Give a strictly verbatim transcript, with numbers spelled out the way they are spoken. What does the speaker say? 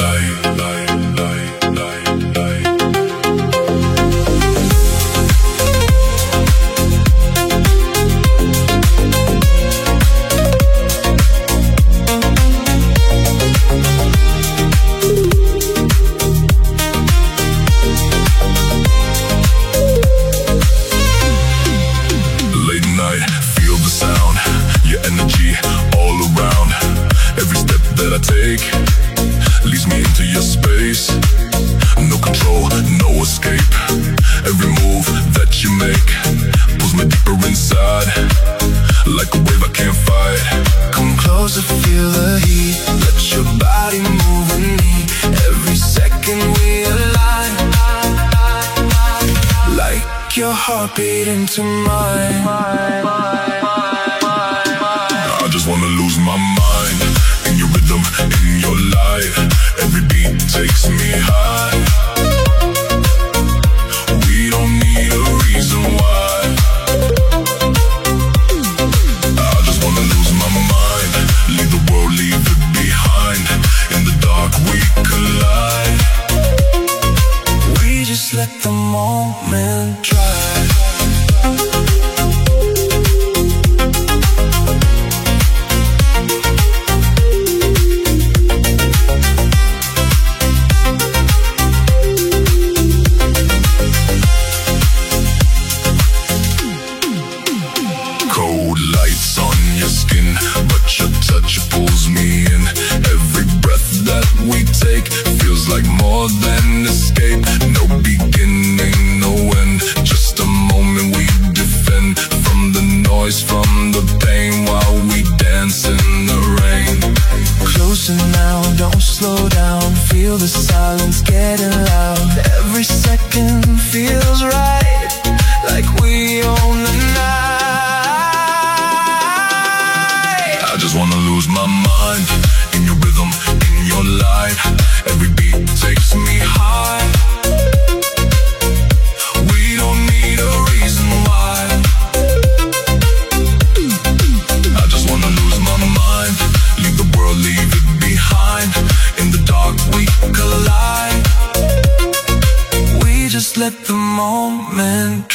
light, light, light, light, light. Late night, feel the sound, your energy all around. Every step that I take leads me into your space. No control, no escape. Every move that you make pulls me deeper inside. Like a wave I can't fight. Come closer, feel the heat. Let your body move with me. Every second we align. Like your heartbeat into mine. I just wanna lose my mind in your rhythm, in your light. Every beat takes me high. We don't need a reason why. I just wanna lose my mind. Leave the world, leave it behind. In the dark we collide. We just let the moment drive. Cold lights on your skin, but your touch pulls me in. Every breath that we take feels like more than escape. No beginning, no end, just a moment we defend. From the noise, from the pain, while we dance in the rain. Closer now, don't slow down. Feel the silence getting loud. Every second feels right, like we own the night. I just wanna lose my mind in your rhythm, in your light. Every beat takes me high. We don't need a reason why. I just wanna lose my mind. Leave the world, leave it behind. In the dark we collide. We just let the moment